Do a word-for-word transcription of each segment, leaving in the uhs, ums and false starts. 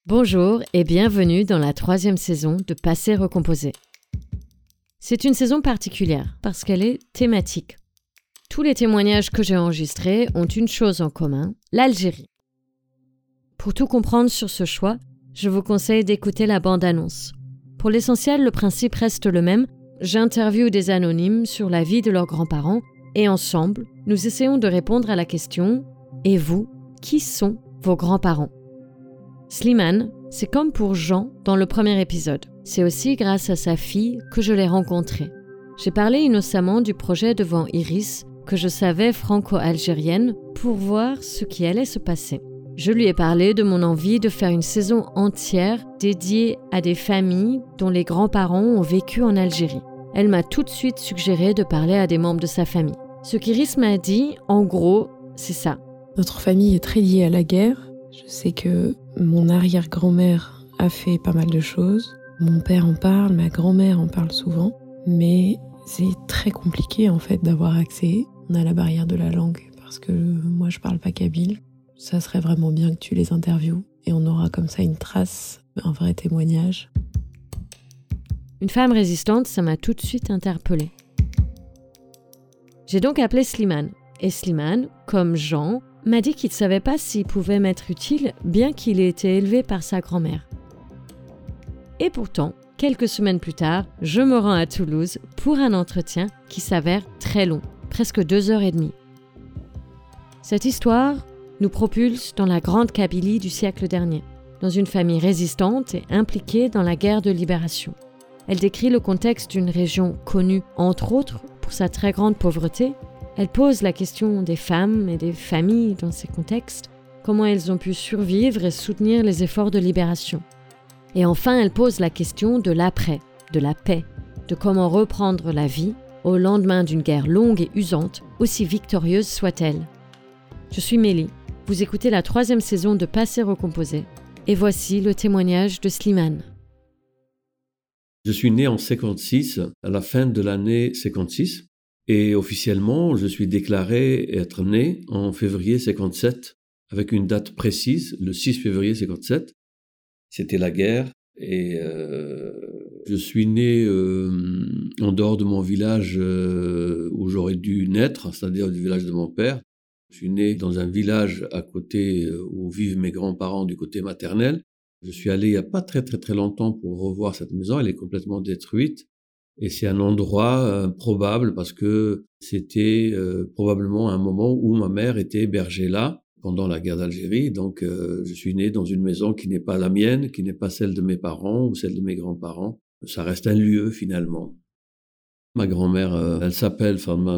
Bonjour et bienvenue dans la troisième saison de Passé recomposé. C'est une saison particulière parce qu'elle est thématique. Tous les témoignages que j'ai enregistrés ont une chose en commun, l'Algérie. Pour tout comprendre sur ce choix, je vous conseille d'écouter la bande-annonce. Pour l'essentiel, le principe reste le même. J'interviewe des anonymes sur la vie de leurs grands-parents et ensemble, nous essayons de répondre à la question « Et vous, qui sont vos grands-parents ?» Slimane, c'est comme pour Jean dans le premier épisode. C'est aussi grâce à sa fille que je l'ai rencontré. J'ai parlé innocemment du projet devant Iris, que je savais franco-algérienne, pour voir ce qui allait se passer. Je lui ai parlé de mon envie de faire une saison entière dédiée à des familles dont les grands-parents ont vécu en Algérie. Elle m'a tout de suite suggéré de parler à des membres de sa famille. Ce qu'Iris m'a dit, en gros, c'est ça. Notre famille est très liée à la guerre. Je sais que mon arrière-grand-mère a fait pas mal de choses. Mon père en parle, ma grand-mère en parle souvent. Mais c'est très compliqué en fait d'avoir accès. On a la barrière de la langue parce que moi je parle pas kabyle. Ça serait vraiment bien que tu les interviewes et on aura comme ça une trace, un vrai témoignage. Une femme résistante, ça m'a tout de suite interpellée. J'ai donc appelé Slimane. Et Slimane, comme Jean, m'a dit qu'il ne savait pas s'il pouvait m'être utile, bien qu'il ait été élevé par sa grand-mère. Et pourtant, quelques semaines plus tard, je me rends à Toulouse pour un entretien qui s'avère très long, presque deux heures et demie. Cette histoire nous propulse dans la grande Kabylie du siècle dernier, dans une famille résistante et impliquée dans la guerre de libération. Elle décrit le contexte d'une région connue, entre autres, pour sa très grande pauvreté. Elle pose la question des femmes et des familles dans ces contextes, comment elles ont pu survivre et soutenir les efforts de libération. Et enfin, elle pose la question de l'après, de la paix, de comment reprendre la vie au lendemain d'une guerre longue et usante, aussi victorieuse soit-elle. Je suis Mélie, vous écoutez la troisième saison de Passé recomposé, et voici le témoignage de Slimane. Je suis né en cinquante-six, à la fin de l'année cinquante-six. Et officiellement, je suis déclaré être né en février cinquante-sept, avec une date précise, le six février cinquante-sept. C'était la guerre, et euh, je suis né euh, en dehors de mon village euh, où j'aurais dû naître, c'est-à-dire du village de mon père. Je suis né dans un village à côté où vivent mes grands-parents du côté maternel. Je suis allé il n'y a pas très très très longtemps pour revoir cette maison, elle est complètement détruite. Et c'est un endroit euh, probable parce que c'était euh, probablement un moment où ma mère était hébergée là pendant la guerre d'Algérie. Donc euh, je suis né dans une maison qui n'est pas la mienne, qui n'est pas celle de mes parents ou celle de mes grands-parents. Ça reste un lieu finalement. Ma grand-mère, euh, elle s'appelle, enfin, ma,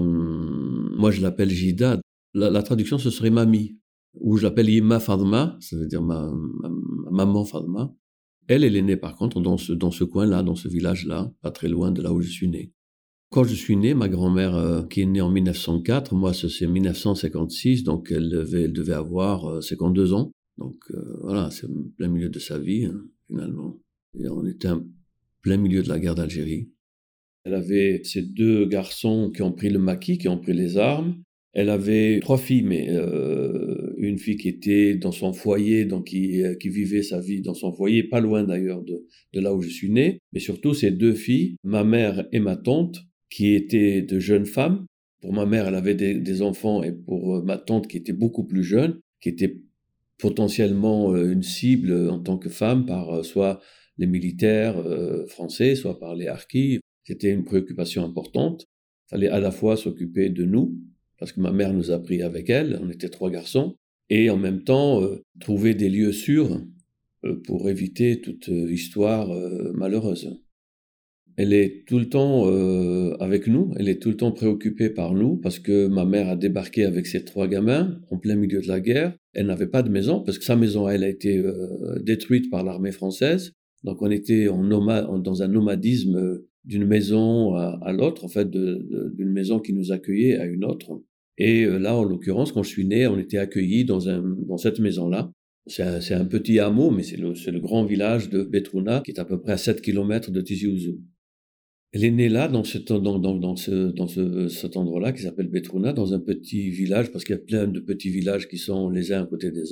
moi je l'appelle Jida. La, la traduction ce serait Mamie, ou je l'appelle Yima Fadma, ça veut dire ma, ma, ma maman Fadma. Elle, elle est née par contre dans ce, dans ce coin-là, dans ce village-là, pas très loin de là où je suis né. Quand je suis né, ma grand-mère, euh, qui est née en mille neuf cent quatre, moi c'est mille neuf cent cinquante-six, donc elle devait, elle devait avoir euh, cinquante-deux ans. Donc euh, voilà, c'est plein milieu de sa vie, hein, finalement. Et on était en plein milieu de la guerre d'Algérie. Elle avait ses deux garçons qui ont pris le maquis, qui ont pris les armes. Elle avait trois filles, mais euh, une fille qui était dans son foyer, donc qui, euh, qui vivait sa vie dans son foyer, pas loin d'ailleurs de, de là où je suis né. Mais surtout ces deux filles, ma mère et ma tante, qui étaient de jeunes femmes. Pour ma mère, elle avait des, des enfants, et pour euh, ma tante, qui était beaucoup plus jeune, qui était potentiellement euh, une cible en tant que femme par euh, soit les militaires euh, français, soit par les harkis. C'était une préoccupation importante. Il fallait à la fois s'occuper de nous, parce que ma mère nous a pris avec elle, on était trois garçons, et en même temps euh, trouver des lieux sûrs euh, pour éviter toute euh, histoire euh, malheureuse. Elle est tout le temps euh, avec nous, elle est tout le temps préoccupée par nous, parce que ma mère a débarqué avec ses trois gamins en plein milieu de la guerre. Elle n'avait pas de maison, parce que sa maison, elle a été euh, détruite par l'armée française. Donc on était en nomade, dans un nomadisme euh, d'une maison à, à l'autre, en fait, de, de, d'une maison qui nous accueillait à une autre. Et euh, là, en l'occurrence, quand je suis né, on était accueillis dans, un, dans cette maison-là. C'est un, c'est un petit hameau, mais c'est le, c'est le grand village de Betrouna, qui est à peu près à sept kilomètres de Tizi Ouzou. Elle est née là, dans, ce, dans, dans, dans, ce, dans ce, cet endroit-là, qui s'appelle Betrouna, dans un petit village, parce qu'il y a plein de petits villages qui sont les uns à côté des autres.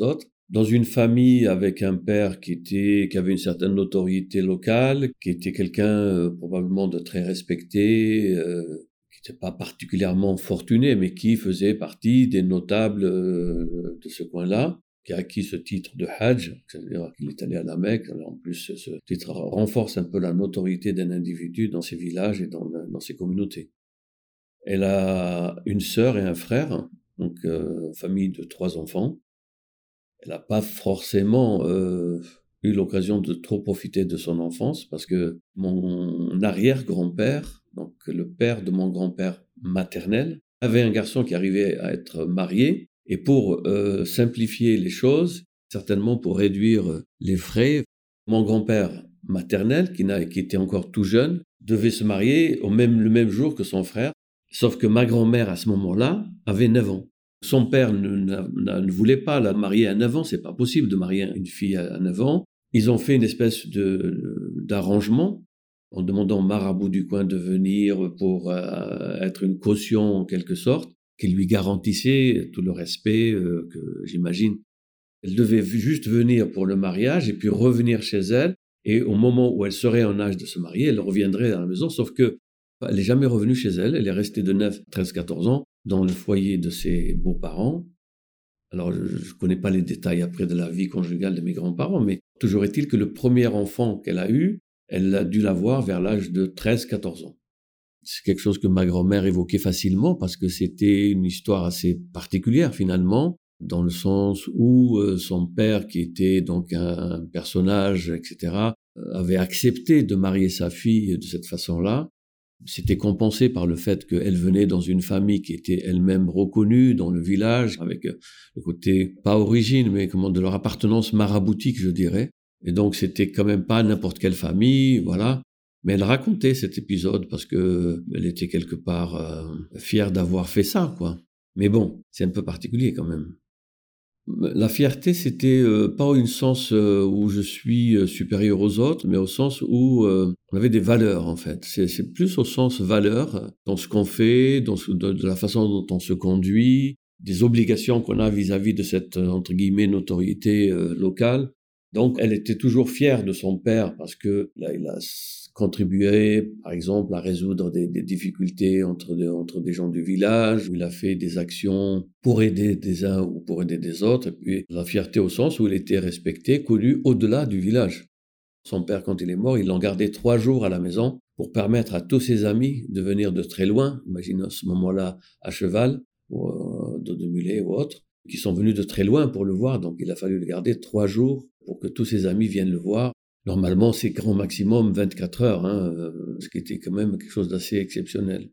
dans une famille avec un père qui était, qui avait une certaine notoriété locale, qui était quelqu'un euh, probablement de très respecté, euh, qui n'était pas particulièrement fortuné, mais qui faisait partie des notables euh, de ce coin-là, qui a acquis ce titre de Hajj, c'est-à-dire qu'il est allé à la Mecque. En plus, ce titre renforce un peu la notoriété d'un individu dans ses villages et dans, dans ses communautés. Elle a une sœur et un frère, donc euh, famille de trois enfants. Elle n'a pas forcément euh, eu l'occasion de trop profiter de son enfance parce que mon arrière-grand-père, donc le père de mon grand-père maternel, avait un garçon qui arrivait à être marié. Et pour euh, simplifier les choses, certainement pour réduire les frais, mon grand-père maternel, qui, n'a, qui était encore tout jeune, devait se marier au même, le même jour que son frère, sauf que ma grand-mère, à ce moment-là, avait neuf ans. Son père ne, ne, ne voulait pas la marier à neuf ans, c'est pas possible de marier une fille à neuf ans. Ils ont fait une espèce de, d'arrangement en demandant au marabout du coin de venir pour euh, être une caution en quelque sorte, qui lui garantissait tout le respect euh, que j'imagine. Elle devait juste venir pour le mariage et puis revenir chez elle. Et au moment où elle serait en âge de se marier, elle reviendrait à la maison, sauf que elle n'est jamais revenue chez elle. Elle est restée de neuf, treize, quatorze ans dans le foyer de ses beaux-parents. Alors, je ne connais pas les détails après de la vie conjugale de mes grands-parents, mais toujours est-il que le premier enfant qu'elle a eu, elle a dû l'avoir vers l'âge de treize, quatorze ans. C'est quelque chose que ma grand-mère évoquait facilement parce que c'était une histoire assez particulière finalement, dans le sens où euh, son père, qui était donc un personnage, et cetera, avait accepté de marier sa fille de cette façon-là. C'était compensé par le fait qu'elle venait dans une famille qui était elle-même reconnue dans le village, avec le côté, pas origine, mais comment, de leur appartenance maraboutique, je dirais. Et donc c'était quand même pas n'importe quelle famille, voilà. Mais elle racontait cet épisode parce que elle était quelque part euh, fière d'avoir fait ça, quoi. Mais bon, c'est un peu particulier quand même. La fierté, c'était euh, pas au sens euh, où je suis euh, supérieur aux autres, mais au sens où euh, on avait des valeurs, en fait. C'est, c'est plus au sens valeur, dans ce qu'on fait, dans ce, de, de la façon dont on se conduit, des obligations qu'on a vis-à-vis de cette, entre guillemets, notoriété euh, locale. Donc, elle était toujours fière de son père parce que là, il a contribué, par exemple, à résoudre des, des difficultés entre des, entre des gens du village, où il a fait des actions pour aider des uns ou pour aider des autres. Et puis, la fierté au sens où il était respecté, connu au-delà du village. Son père, quand il est mort, il l'en gardait trois jours à la maison pour permettre à tous ses amis de venir de très loin, imagine à ce moment-là à cheval, ou euh, dos de mulet ou autre, qui sont venus de très loin pour le voir. Donc, il a fallu le garder trois jours pour que tous ses amis viennent le voir. Normalement, c'est grand maximum vingt-quatre heures, hein, euh, ce qui était quand même quelque chose d'assez exceptionnel.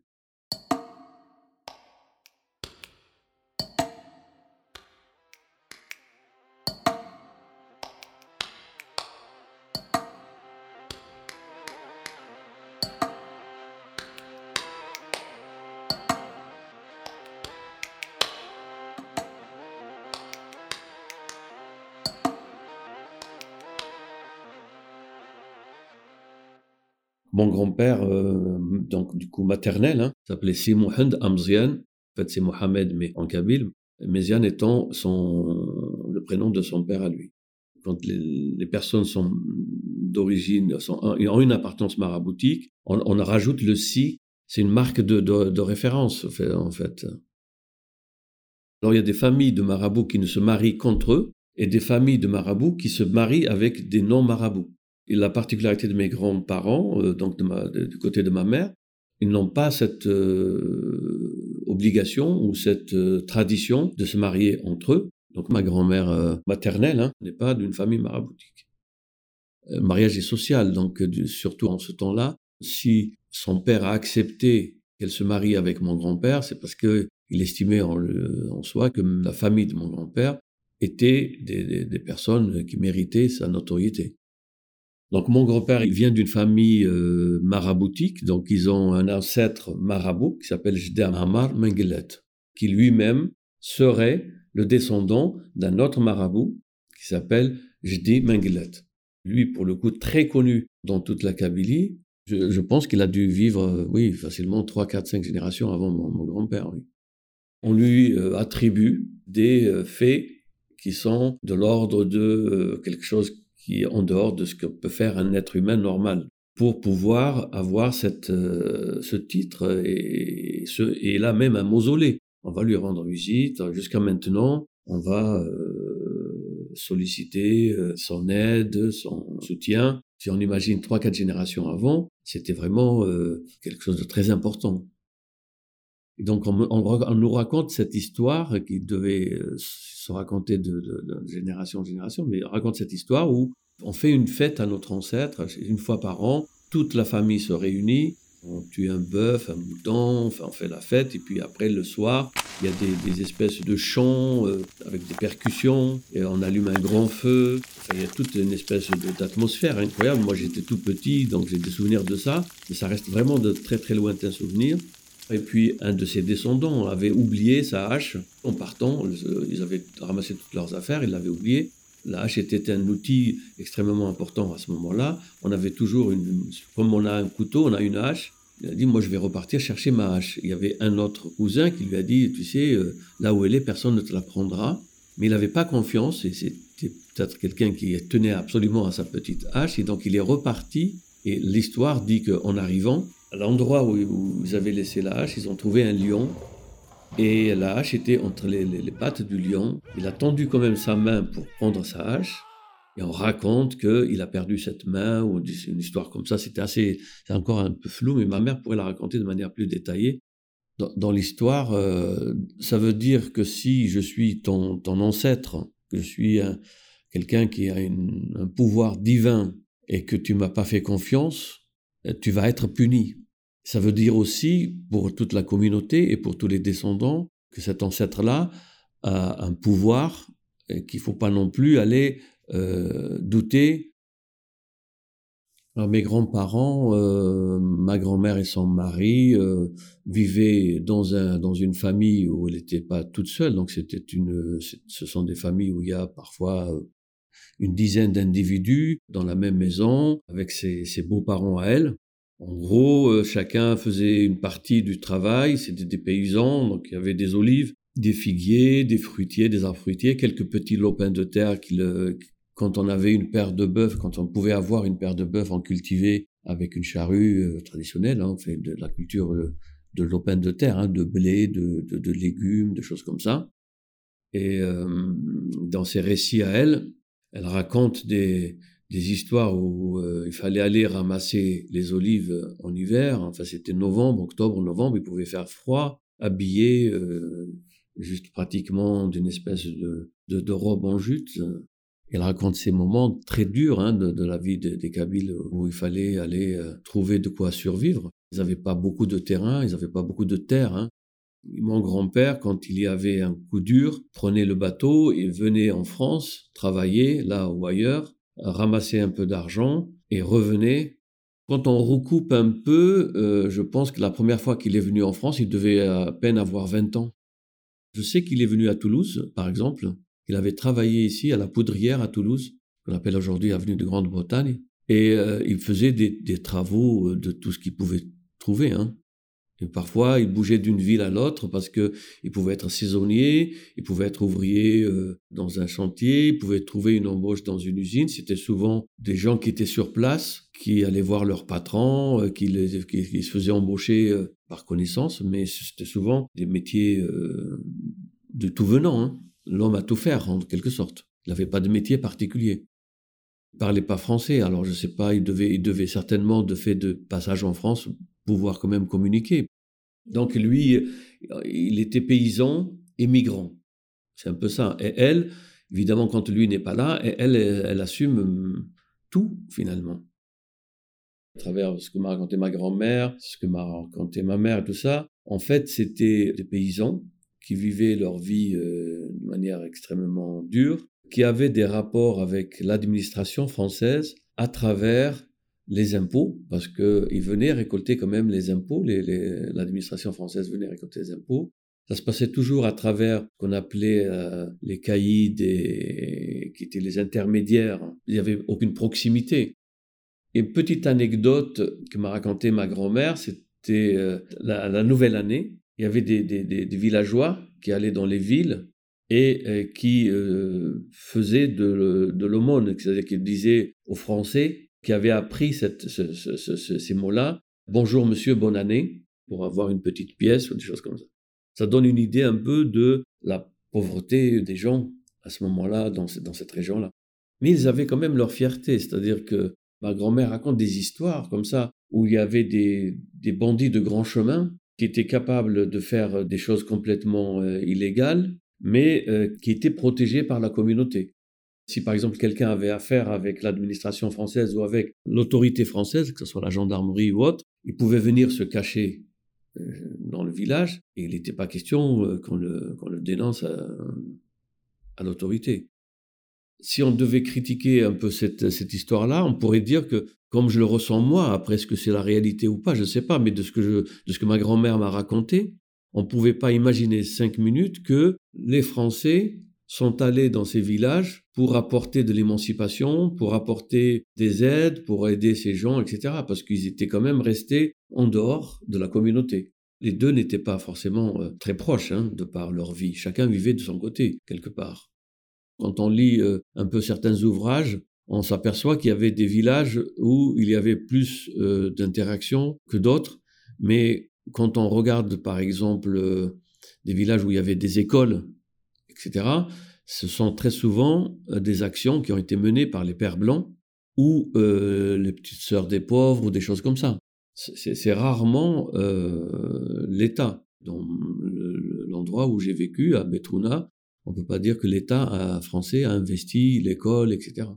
Mon grand-père, euh, donc du coup maternel, hein, s'appelait Si Mohand Amzian. En fait, c'est Mohamed, mais en kabyle. Méziane étant son, le prénom de son père à lui. Quand les, les personnes sont d'origine, sont, ont une appartenance maraboutique, on, on rajoute le si. C'est une marque de, de, de référence, en fait. Alors, il y a des familles de marabouts qui ne se marient qu'entre eux et des familles de marabouts qui se marient avec des non-marabouts. Et la particularité de mes grands-parents, euh, donc de ma, de, du côté de ma mère, ils n'ont pas cette euh, obligation ou cette euh, tradition de se marier entre eux. Donc ma grand-mère euh, maternelle hein, n'est pas d'une famille maraboutique. Le mariage est social, donc euh, surtout en ce temps-là, si son père a accepté qu'elle se marie avec mon grand-père, c'est parce qu'il estimait en, le, en soi que la famille de mon grand-père était des, des, des personnes qui méritaient sa notoriété. Donc mon grand-père, il vient d'une famille euh, maraboutique, donc ils ont un ancêtre marabout qui s'appelle Jdi Amar Mengelet, qui lui-même serait le descendant d'un autre marabout qui s'appelle Jdi Mengelet. Lui, pour le coup, très connu dans toute la Kabylie. Je, je pense qu'il a dû vivre, euh, oui, facilement trois, quatre, cinq générations avant mon, mon grand-père. Oui. On lui euh, attribue des euh, faits qui sont de l'ordre de euh, quelque chose qui est en dehors de ce que peut faire un être humain normal, pour pouvoir avoir cette, euh, ce titre et, ce, et là même un mausolée. On va lui rendre visite. Jusqu'à maintenant, on va euh, solliciter euh, son aide, son soutien. Si on imagine trois, quatre générations avant, c'était vraiment euh, quelque chose de très important. Et donc, on, on, on nous raconte cette histoire qui devait euh, se raconter de, de, de génération en génération, mais on raconte cette histoire où on fait une fête à notre ancêtre, une fois par an, toute la famille se réunit, on tue un bœuf, un mouton, enfin on fait la fête, et puis après le soir, il y a des, des espèces de chants euh, avec des percussions, et on allume un grand feu, enfin, il y a toute une espèce de, d'atmosphère incroyable. Moi j'étais tout petit, donc j'ai des souvenirs de ça, mais ça reste vraiment de très très lointains souvenirs. Et puis, un de ses descendants avait oublié sa hache. En partant, ils avaient ramassé toutes leurs affaires, ils l'avaient oublié. La hache était un outil extrêmement important à ce moment-là. On avait toujours une... Comme on a un couteau, on a une hache. Il a dit, moi, je vais repartir chercher ma hache. Il y avait un autre cousin qui lui a dit, tu sais, là où elle est, personne ne te la prendra. Mais il n'avait pas confiance, et c'était peut-être quelqu'un qui tenait absolument à sa petite hache. Et donc, il est reparti. Et l'histoire dit qu'en arrivant, à l'endroit où, où ils avaient laissé la hache, ils ont trouvé un lion. Et la hache était entre les, les, les pattes du lion. Il a tendu quand même sa main pour prendre sa hache. Et on raconte qu'il a perdu cette main, ou une histoire comme ça. C'était assez, c'est encore un peu flou, mais ma mère pourrait la raconter de manière plus détaillée. Dans, dans l'histoire, euh, ça veut dire que si je suis ton, ton ancêtre, que je suis un, quelqu'un qui a une, un pouvoir divin et que tu m'as pas fait confiance, tu vas être puni. Ça veut dire aussi, pour toute la communauté et pour tous les descendants, que cet ancêtre-là a un pouvoir et qu'il ne faut pas non plus aller euh, douter. Alors, mes grands-parents, euh, ma grand-mère et son mari euh, vivaient dans, un, dans une famille où elle n'était pas toute seule. Donc, c'était une, ce sont des familles où il y a parfois une dizaine d'individus dans la même maison avec ses, ses beaux-parents à elle. En gros, euh, chacun faisait une partie du travail, c'était des paysans, donc il y avait des olives, des figuiers, des fruitiers, des arbres fruitiers, quelques petits lopins de terre qui le, quand on avait une paire de bœufs, quand on pouvait avoir une paire de bœufs en cultivé avec une charrue euh, traditionnelle, hein, on fait de la culture euh, de lopins de terre, hein, de blé, de, de, de légumes, de choses comme ça. Et euh, dans ses récits à elle, elle raconte des... des histoires où euh, il fallait aller ramasser les olives en hiver. Enfin, c'était novembre, octobre, novembre, il pouvait faire froid, habillé euh, juste pratiquement d'une espèce de, de, de robe en jute. Elle raconte ces moments très durs hein, de, de la vie des, des Kabyles où il fallait aller euh, trouver de quoi survivre. Ils n'avaient pas beaucoup de terrain, ils n'avaient pas beaucoup de terre. Hein. Mon grand-père, quand il y avait un coup dur, prenait le bateau et venait en France travailler là ou ailleurs, ramasser un peu d'argent et revenait. Quand on recoupe un peu, euh, je pense que la première fois qu'il est venu en France, il devait à peine avoir vingt ans. Je sais qu'il est venu à Toulouse, par exemple. Il avait travaillé ici à la Poudrière à Toulouse, qu'on appelle aujourd'hui Avenue de Grande-Bretagne, et euh, il faisait des, des travaux de tout ce qu'il pouvait trouver, hein. Et parfois, il bougeait d'une ville à l'autre parce que il pouvait être saisonnier, il pouvait être ouvrier euh, dans un chantier, il pouvait trouver une embauche dans une usine. C'était souvent des gens qui étaient sur place, qui allaient voir leur patron, euh, qui, les, qui, qui se faisaient embaucher euh, par connaissance, mais c'était souvent des métiers euh, de tout venant, hein. L'homme à tout faire, en quelque sorte. Il n'avait pas de métier particulier. Il ne parlait pas français, alors je ne sais pas, il devait, il devait certainement, de fait de passage en France, pouvoir quand même communiquer. Donc lui, il était paysan et migrant. C'est un peu ça. Et elle, évidemment, quand lui n'est pas là, elle, elle, elle assume tout, finalement. À travers ce que m'a raconté ma grand-mère, ce que m'a raconté ma mère et tout ça, en fait, c'était des paysans qui vivaient leur vie euh, de manière extrêmement dure, qui avaient des rapports avec l'administration française à travers les impôts, parce qu'ils venaient récolter quand même les impôts, les, les, l'administration française venait récolter les impôts. Ça se passait toujours à travers ce qu'on appelait euh, les caïds, des, qui étaient les intermédiaires. Il n'y avait aucune proximité. Et une petite anecdote que m'a racontée ma grand-mère, c'était euh, la, la nouvelle année. Il y avait des, des, des, des villageois qui allaient dans les villes et euh, qui euh, faisait de, de l'aumône, c'est-à-dire qu'il disait aux Français qui avaient appris cette, ce, ce, ce, ces mots-là, « Bonjour monsieur, bonne année », pour avoir une petite pièce ou des choses comme ça. Ça donne une idée un peu de la pauvreté des gens à ce moment-là, dans, dans cette région-là. Mais ils avaient quand même leur fierté, c'est-à-dire que ma grand-mère raconte des histoires comme ça, où il y avait des, des bandits de grand chemin qui étaient capables de faire des choses complètement euh, illégales, mais euh, qui étaient protégés par la communauté. Si par exemple quelqu'un avait affaire avec l'administration française ou avec l'autorité française, que ce soit la gendarmerie ou autre, il pouvait venir se cacher euh, dans le village et il n'était pas question euh, qu'on, le, qu'on le dénonce à, à l'autorité. Si on devait critiquer un peu cette, cette histoire-là, on pourrait dire que, comme je le ressens moi, après est-ce que c'est la réalité ou pas, je ne sais pas, mais de ce que, je, de ce que ma grand-mère m'a raconté, on ne pouvait pas imaginer cinq minutes que les Français sont allés dans ces villages pour apporter de l'émancipation, pour apporter des aides, pour aider ces gens, et cetera, parce qu'ils étaient quand même restés en dehors de la communauté. Les deux n'étaient pas forcément euh, très proches, hein, de par leur vie. Chacun vivait de son côté, quelque part. Quand on lit euh, un peu certains ouvrages, on s'aperçoit qu'il y avait des villages où il y avait plus euh, d'interactions que d'autres, mais quand on regarde par exemple euh, des villages où il y avait des écoles, et cetera, ce sont très souvent euh, des actions qui ont été menées par les pères blancs ou euh, les petites sœurs des pauvres ou des choses comme ça. C'est, c'est rarement euh, l'État. Dans le, l'endroit où j'ai vécu, à Betrouna, on ne peut pas dire que l'État français a investi l'école, et cetera.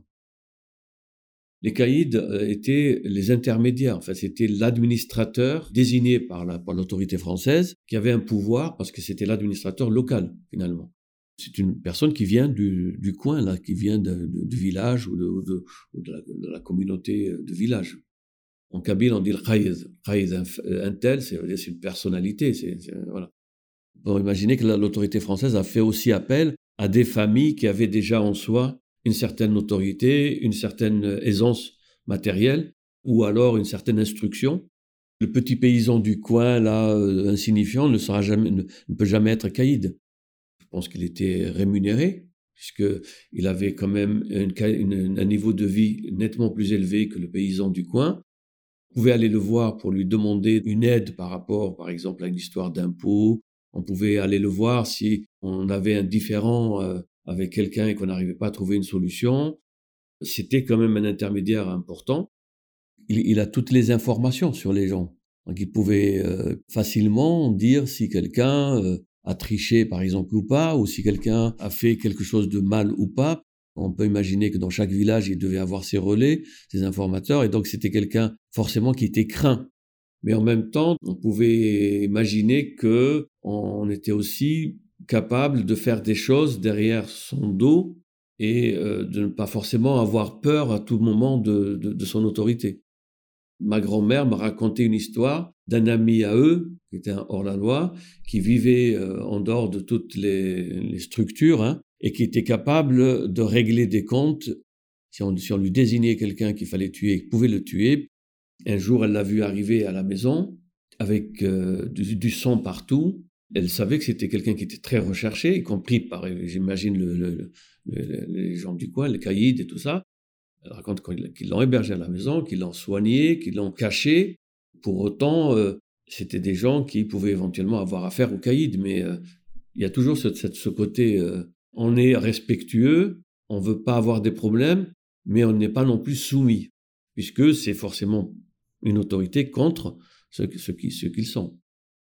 Les caïds étaient les intermédiaires. Enfin, c'était l'administrateur désigné par, la, par l'autorité française qui avait un pouvoir parce que c'était l'administrateur local, finalement. C'est une personne qui vient du, du coin, là, qui vient de, de, du village ou, de, de, ou de, la, de la communauté de village. En kabyle, on dit le qaïd. Qaïd, un, un tel, c'est, c'est une personnalité. C'est, c'est, voilà. Bon, imaginez que l'autorité française a fait aussi appel à des familles qui avaient déjà en soi une certaine autorité, une certaine aisance matérielle, ou alors une certaine instruction. Le petit paysan du coin, là, euh, insignifiant, ne, sera jamais, ne, ne peut jamais être caïd. Je pense qu'il était rémunéré, puisqu'il avait quand même une, une, un niveau de vie nettement plus élevé que le paysan du coin. On pouvait aller le voir pour lui demander une aide par rapport, par exemple, à une histoire d'impôt. On pouvait aller le voir si on avait un différend euh, avec quelqu'un et qu'on n'arrivait pas à trouver une solution. C'était quand même un intermédiaire important. Il, il a toutes les informations sur les gens. Donc il pouvait euh, facilement dire si quelqu'un euh, a triché, par exemple, ou pas, ou si quelqu'un a fait quelque chose de mal ou pas. On peut imaginer que dans chaque village, il devait avoir ses relais, ses informateurs, et donc c'était quelqu'un forcément qui était craint. Mais en même temps, on pouvait imaginer que on était aussi capable de faire des choses derrière son dos et euh, de ne pas forcément avoir peur à tout moment de, de, de son autorité. Ma grand-mère m'a raconté une histoire d'un ami à eux, qui était un hors-la-loi, qui vivait euh, en dehors de toutes les, les structures, hein, et qui était capable de régler des comptes. Si on, si on lui désignait quelqu'un qu'il fallait tuer, il pouvait le tuer. Un jour, elle l'a vu arriver à la maison avec euh, du, du sang partout. Elle savait que c'était quelqu'un qui était très recherché, y compris par, j'imagine, le, le, le, les gens du coin, les caïds et tout ça. Elle raconte qu'ils l'ont hébergé à la maison, qu'ils l'ont soigné, qu'ils l'ont caché. Pour autant, euh, c'était des gens qui pouvaient éventuellement avoir affaire aux caïds, mais euh, il y a toujours ce, ce, ce côté, euh, on est respectueux, on ne veut pas avoir des problèmes, mais on n'est pas non plus soumis, puisque c'est forcément une autorité contre ce, ce, qui, ce qu'ils sont.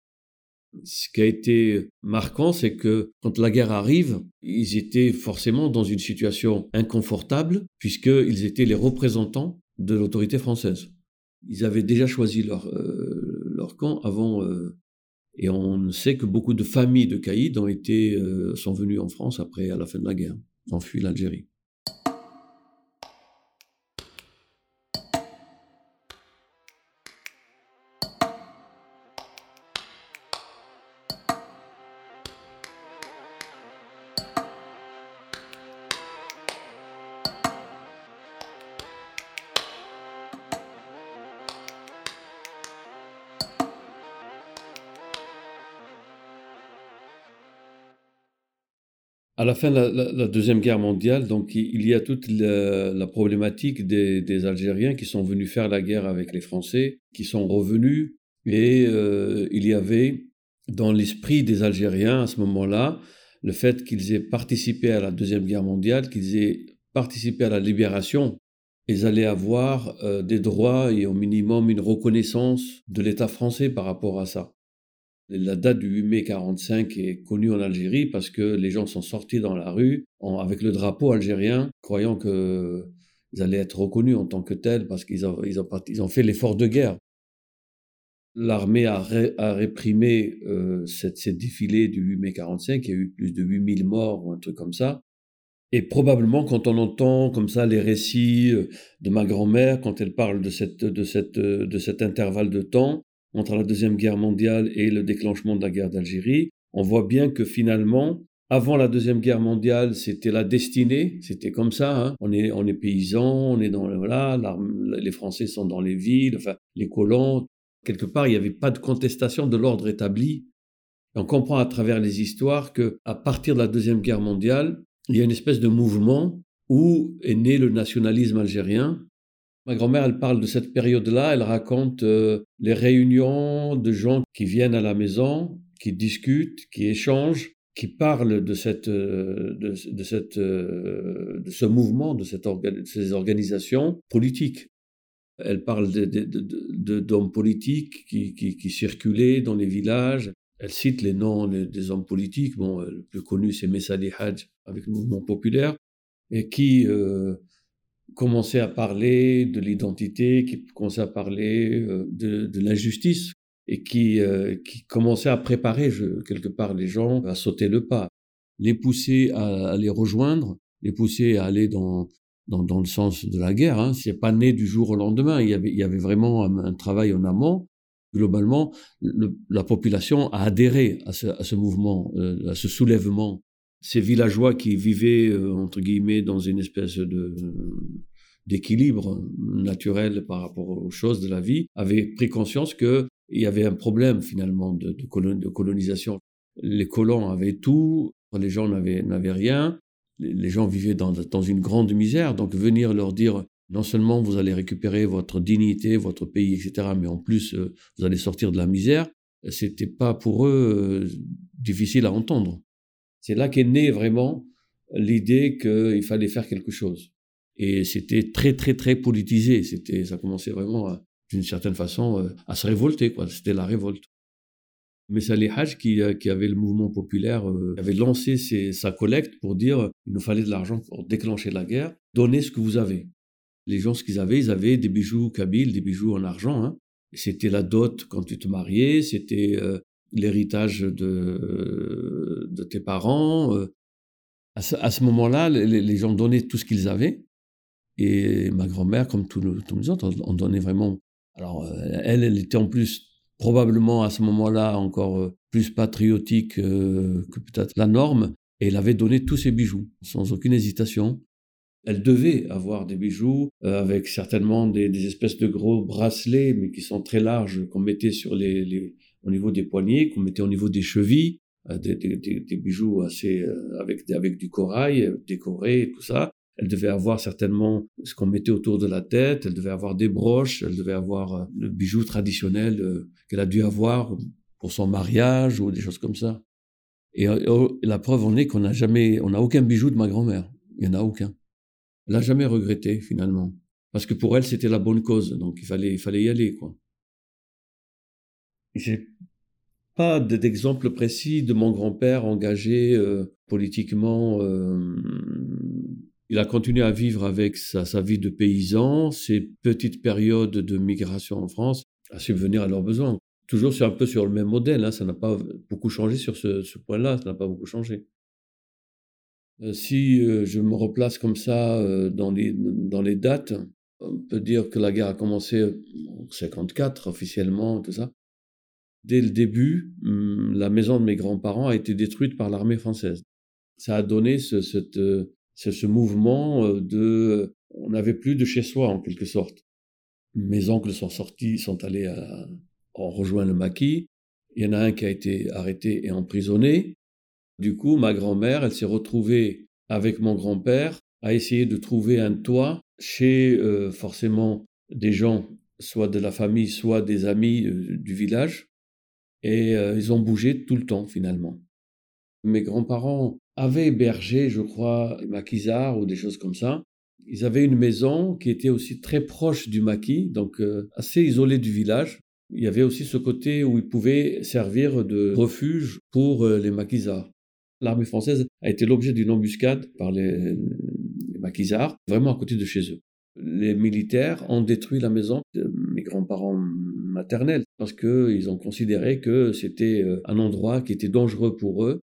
Ce qui a été marquant, c'est que quand la guerre arrive, ils étaient forcément dans une situation inconfortable, puisqu'ils étaient les représentants de l'autorité française. Ils avaient déjà choisi leur, euh, leur camp avant, euh, et on sait que beaucoup de familles de caïds ont été, euh, sont venues en France après, à la fin de la guerre, ont fui l'Algérie. À la fin de la, la, la Deuxième Guerre mondiale, donc, il y a toute la, la problématique des, des Algériens qui sont venus faire la guerre avec les Français, qui sont revenus, et euh, il y avait dans l'esprit des Algériens à ce moment-là le fait qu'ils aient participé à la Deuxième Guerre mondiale, qu'ils aient participé à la libération. Ils allaient avoir euh, des droits et au minimum une reconnaissance de l'État français par rapport à ça. La date du huit mai quarante-cinq est connue en Algérie parce que les gens sont sortis dans la rue en, avec le drapeau algérien, croyant qu'ils allaient être reconnus en tant que tels parce qu'ils ont, ils ont, ils ont fait l'effort de guerre. L'armée a, ré, a réprimé euh, cette, cette défilée du huit mai quarante-cinq, il y a eu plus de huit mille morts ou un truc comme ça. Et probablement, quand on entend comme ça les récits de ma grand-mère, quand elle parle de, cette, de, cette, de cet intervalle de temps, entre la Deuxième Guerre mondiale et le déclenchement de la guerre d'Algérie, on voit bien que finalement, avant la Deuxième Guerre mondiale, c'était la destinée, c'était comme ça, hein. on est, on est paysans, on est dans, voilà, les Français sont dans les villes, enfin, les colons, quelque part, il n'y avait pas de contestation de l'ordre établi. Et on comprend à travers les histoires qu'à partir de la Deuxième Guerre mondiale, il y a une espèce de mouvement où est né le nationalisme algérien. Ma grand-mère, elle parle de cette période-là, elle raconte euh, les réunions de gens qui viennent à la maison, qui discutent, qui échangent, qui parlent de, cette, euh, de, de, cette, euh, de ce mouvement, de, cette orga- de ces organisations politiques. Elle parle de, de, de, de, d'hommes politiques qui, qui, qui circulaient dans les villages. Elle cite les noms des hommes politiques. Bon, le plus connu, c'est Messali Hadj, avec le mouvement populaire, et qui... Euh, commençait à parler de l'identité, qui commençait à parler euh, de, de l'injustice et qui, euh, qui commençait à préparer je, quelque part les gens à sauter le pas, les pousser à, à les rejoindre, les pousser à aller dans, dans, dans le sens de la guerre. Hein. C'est pas né du jour au lendemain, il y avait, il y avait vraiment un, un travail en amont. Globalement, le, la population a adhéré à ce, à ce mouvement, euh, à ce soulèvement. Ces villageois qui vivaient, euh, entre guillemets, dans une espèce de, d'équilibre naturel par rapport aux choses de la vie, avaient pris conscience qu'il y avait un problème, finalement, de, de, colon, de colonisation. Les colons avaient tout, les gens n'avaient, n'avaient rien, les, les gens vivaient dans, dans une grande misère, donc venir leur dire, non seulement vous allez récupérer votre dignité, votre pays, et cetera, mais en plus, euh, vous allez sortir de la misère, c'était pas pour eux euh, difficile à entendre. C'est là qu'est née vraiment l'idée qu'il fallait faire quelque chose. Et c'était très, très, très politisé. C'était, ça commençait vraiment, à, d'une certaine façon, à se révolter, quoi. C'était la révolte. Mais Salih Hadj, qui, qui avait le mouvement populaire, euh, avait lancé ses, sa collecte pour dire il nous fallait de l'argent pour déclencher la guerre. Donnez ce que vous avez. Les gens, ce qu'ils avaient, ils avaient des bijoux kabyles, des bijoux en argent. Hein. C'était la dot quand tu te mariais, c'était... Euh, l'héritage de, de tes parents. À ce, à ce moment-là, les, les gens donnaient tout ce qu'ils avaient. Et ma grand-mère, comme tous les autres, on donnait vraiment... Alors, elle, elle était en plus, probablement à ce moment-là, encore plus patriotique que peut-être la norme. Et elle avait donné tous ses bijoux, sans aucune hésitation. Elle devait avoir des bijoux, euh, avec certainement des, des espèces de gros bracelets, mais qui sont très larges, qu'on mettait sur les... les au niveau des poignets, qu'on mettait au niveau des chevilles, euh, des, des, des bijoux assez euh, avec, avec du corail, euh, décorés et tout ça. Elle devait avoir certainement ce qu'on mettait autour de la tête, elle devait avoir des broches, elle devait avoir euh, le bijou traditionnel euh, qu'elle a dû avoir pour son mariage ou des choses comme ça. Et, euh, et la preuve en est qu'on n'a jamais, on n'a aucun bijou de ma grand-mère. Il n'y en a aucun. Elle n'a jamais regretté, finalement. Parce que pour elle, c'était la bonne cause. Donc, il fallait, il fallait y aller, quoi. J'ai pas d'exemple précis de mon grand-père engagé euh, politiquement. Euh, il a continué à vivre avec sa, sa vie de paysan, ses petites périodes de migration en France, à subvenir à leurs besoins. Toujours sur, un peu sur le même modèle, hein, ça n'a pas beaucoup changé sur ce, ce point-là, ça n'a pas beaucoup changé. Euh, si euh, je me replace comme ça euh, dans, les, dans les dates, on peut dire que la guerre a commencé en cinquante-quatre officiellement, tout ça. Dès le début, la maison de mes grands-parents a été détruite par l'armée française. Ça a donné ce, cette, ce, ce mouvement de... On n'avait plus de chez soi, en quelque sorte. Mes oncles sont sortis, sont allés à, ont rejoint le maquis. Il y en a un qui a été arrêté et emprisonné. Du coup, ma grand-mère, elle s'est retrouvée avec mon grand-père à essayer de trouver un toit chez euh, forcément des gens, soit de la famille, soit des amis euh, du village. Et euh, ils ont bougé tout le temps, finalement. Mes grands-parents avaient hébergé, je crois, des maquisards ou des choses comme ça. Ils avaient une maison qui était aussi très proche du maquis, donc euh, assez isolée du village. Il y avait aussi ce côté où ils pouvaient servir de refuge pour euh, les maquisards. L'armée française a été l'objet d'une embuscade par les, les maquisards, vraiment à côté de chez eux. Les militaires ont détruit la maison de mes grands-parents maternels parce qu'ils ont considéré que c'était un endroit qui était dangereux pour eux.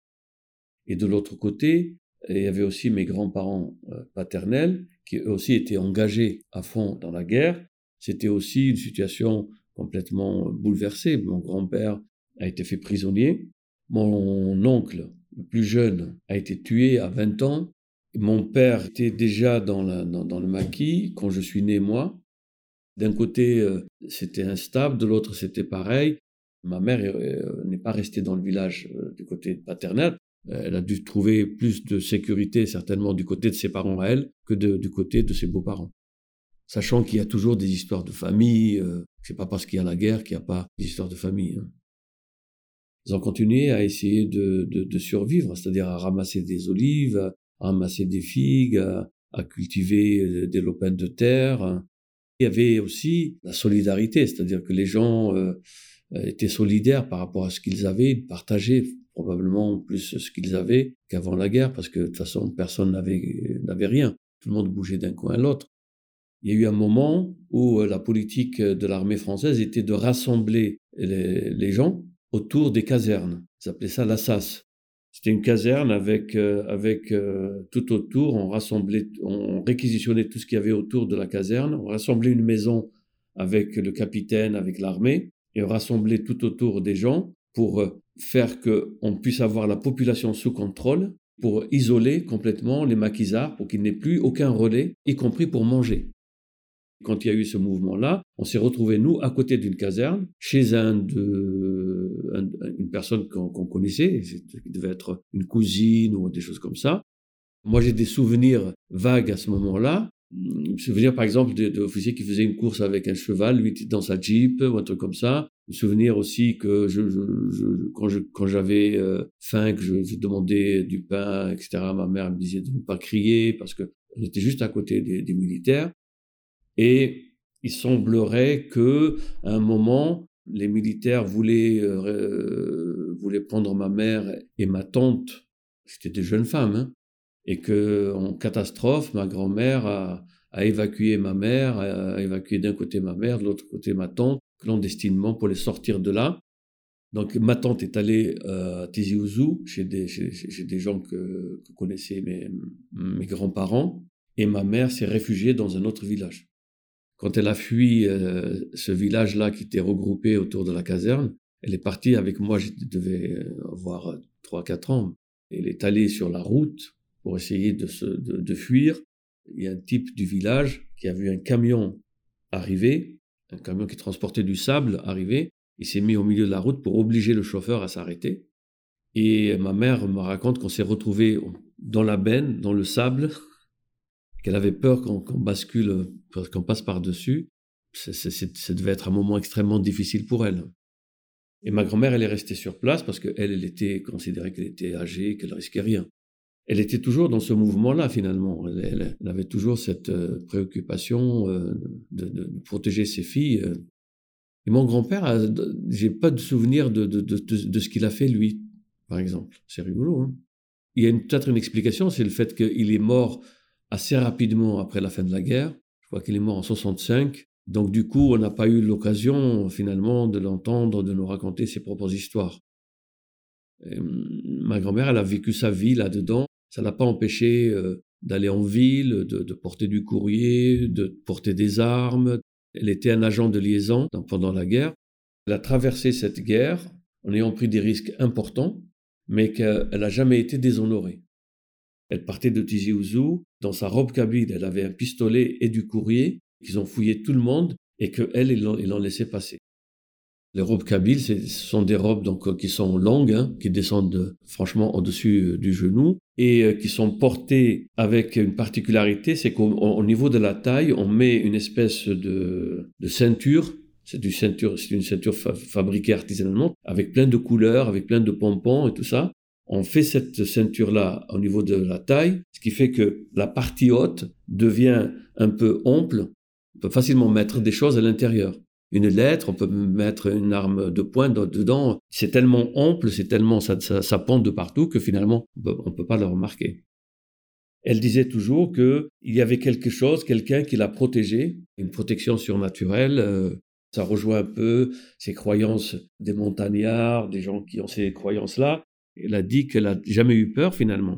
Et de l'autre côté, il y avait aussi mes grands-parents paternels qui eux aussi étaient engagés à fond dans la guerre. C'était aussi une situation complètement bouleversée. Mon grand-père a été fait prisonnier. Mon oncle, le plus jeune, a été tué à vingt ans. Mon père était déjà dans, la, dans, dans le maquis quand je suis né, moi. D'un côté, euh, c'était instable, de l'autre, c'était pareil. Ma mère euh, n'est pas restée dans le village euh, du côté paternel. Elle a dû trouver plus de sécurité, certainement, du côté de ses parents à elle que de, du côté de ses beaux-parents. Sachant qu'il y a toujours des histoires de famille. Euh, c'est pas parce qu'il y a la guerre qu'il n'y a pas d'histoire de famille. Hein. Ils ont continué à essayer de, de, de survivre, c'est-à-dire à ramasser des olives, à ramasser des figues, à, à cultiver des lopins de terre. Il y avait aussi la solidarité, c'est-à-dire que les gens euh, étaient solidaires par rapport à ce qu'ils avaient, ils partageaient probablement plus ce qu'ils avaient qu'avant la guerre, parce que de toute façon, personne n'avait, n'avait rien. Tout le monde bougeait d'un coin à l'autre. Il y a eu un moment où la politique de l'armée française était de rassembler les, les gens autour des casernes. Ils appelaient ça la S A S. C'était une caserne avec, euh, avec euh, tout autour, on rassemblait, on réquisitionnait tout ce qu'il y avait autour de la caserne, on rassemblait une maison avec le capitaine, avec l'armée, et on rassemblait tout autour des gens pour euh, faire qu'on puisse avoir la population sous contrôle, pour isoler complètement les maquisards, pour qu'il n'ait plus aucun relais, y compris pour manger. Quand il y a eu ce mouvement-là, on s'est retrouvés, nous, à côté d'une caserne, chez un de, un, une personne qu'on, qu'on connaissait, qui devait être une cousine ou des choses comme ça. Moi, j'ai des souvenirs vagues à ce moment-là. Me souvenir, par exemple, d'officiers qui faisaient une course avec un cheval, lui était dans sa Jeep ou un truc comme ça. Me souvenir aussi que je, je, je, quand, je, quand j'avais euh, faim, que je, je demandais du pain, et cetera, ma mère me disait de ne pas crier parce qu'on était juste à côté des, des militaires. Et il semblerait que, à un moment, les militaires voulaient, euh, voulaient prendre ma mère et ma tante, c'était des jeunes femmes, hein, et que, en catastrophe, ma grand-mère a, a évacué ma mère, a évacué d'un côté ma mère, de l'autre côté ma tante, clandestinement pour les sortir de là. Donc ma tante est allée euh, à Tizi Ouzou, chez des, chez, chez des gens que, que connaissaient mes, mes grands-parents, et ma mère s'est réfugiée dans un autre village. Quand elle a fui euh, ce village-là qui était regroupé autour de la caserne, elle est partie avec moi, je devais avoir trois quatre ans. Elle est allée sur la route pour essayer de, se, de, de fuir. Il y a un type du village qui a vu un camion arriver, un camion qui transportait du sable arriver. Il s'est mis au milieu de la route pour obliger le chauffeur à s'arrêter. Et ma mère me raconte qu'on s'est retrouvés dans la benne, dans le sable, qu'elle avait peur qu'on, qu'on bascule, qu'on passe par-dessus. C'est, c'est, c'est, ça devait être un moment extrêmement difficile pour elle. Et ma grand-mère, elle est restée sur place parce qu'elle, elle était considérée qu'elle était âgée, qu'elle ne risquait rien. Elle était toujours dans ce mouvement-là, finalement. Elle, elle, elle avait toujours cette euh, préoccupation euh, de, de, de protéger ses filles. Et mon grand-père, a, j'ai pas de souvenir de, de, de, de, de ce qu'il a fait, lui, par exemple. C'est rigolo, hein. Il y a une, peut-être une explication, c'est le fait qu'il est mort assez rapidement après la fin de la guerre. Je crois qu'il est mort en soixante-cinq. Donc du coup, on n'a pas eu l'occasion finalement de l'entendre, de nous raconter ses propres histoires. Et ma grand-mère, elle a vécu sa vie là-dedans. Ça ne l'a pas empêché euh, d'aller en ville, de, de porter du courrier, de porter des armes. Elle était un agent de liaison pendant la guerre. Elle a traversé cette guerre en ayant pris des risques importants, mais qu'elle n'a jamais été déshonorée. Elle partait de Tizi Ouzou, dans sa robe cabine, elle avait un pistolet et du courrier, qu'ils ont fouillé tout le monde et qu'elle, ils l'ont, ils l'ont laissé passer. Les robes kabyles, ce sont des robes donc, qui sont longues, hein, qui descendent franchement au-dessus du genou et euh, qui sont portées avec une particularité, c'est qu'au au niveau de la taille, on met une espèce de, de ceinture. C'est, du ceinture, c'est une ceinture fa- fabriquée artisanalement, avec plein de couleurs, avec plein de pompons et tout ça. On fait cette ceinture-là au niveau de la taille, ce qui fait que la partie haute devient un peu ample. On peut facilement mettre des choses à l'intérieur. Une lettre, on peut mettre une arme de poing dedans. C'est tellement ample, c'est tellement, ça, ça, ça pend de partout que finalement, on ne peut pas le remarquer. Elle disait toujours qu'il y avait quelque chose, quelqu'un qui l'a protégée, une protection surnaturelle. Euh, ça rejoint un peu ces croyances des montagnards, des gens qui ont ces croyances-là. Elle a dit qu'elle n'a jamais eu peur finalement.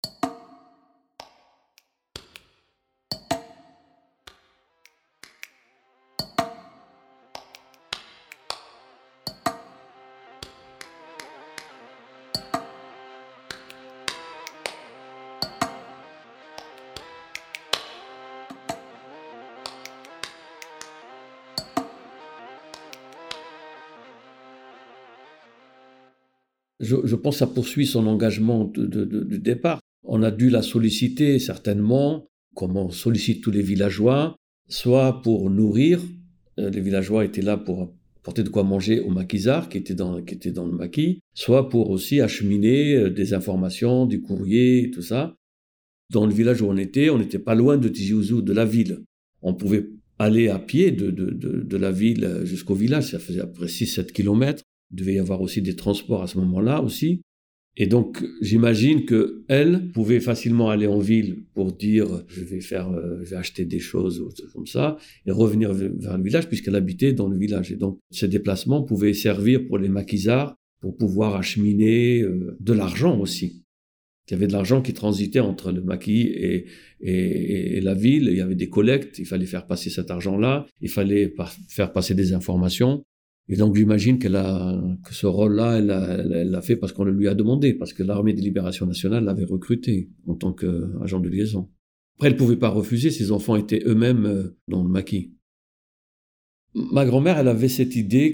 Je, je pense que ça poursuit son engagement de, de, de, du départ. On a dû la solliciter certainement, comme on sollicite tous les villageois, soit pour nourrir. Euh, les villageois étaient là pour apporter de quoi manger aux maquisards qui étaient dans, qui étaient dans le maquis, soit pour aussi acheminer des informations, du courrier, tout ça. Dans le village où on était, on n'était pas loin de Tizi Ouzou, de la ville. On pouvait aller à pied de, de, de, de la ville jusqu'au village, ça faisait à peu près six à sept kilomètres. Il devait y avoir aussi des transports à ce moment-là aussi. Et donc, j'imagine qu'elle pouvait facilement aller en ville pour dire « je vais faire, euh, je vais acheter des choses » ou comme ça, et revenir vers le village puisqu'elle habitait dans le village. Et donc, ces déplacements pouvaient servir pour les maquisards pour pouvoir acheminer euh, de l'argent aussi. Il y avait de l'argent qui transitait entre le maquis et, et, et la ville. Il y avait des collectes, il fallait faire passer cet argent-là, il fallait par, faire passer des informations. Et donc, j'imagine qu'elle a, que ce rôle-là, elle l'a elle, elle l'a fait parce qu'on le lui a demandé, parce que l'Armée de libération nationale l'avait recruté en tant qu'agent de liaison. Après, elle ne pouvait pas refuser, ses enfants étaient eux-mêmes dans le maquis. Ma grand-mère, elle avait cette idée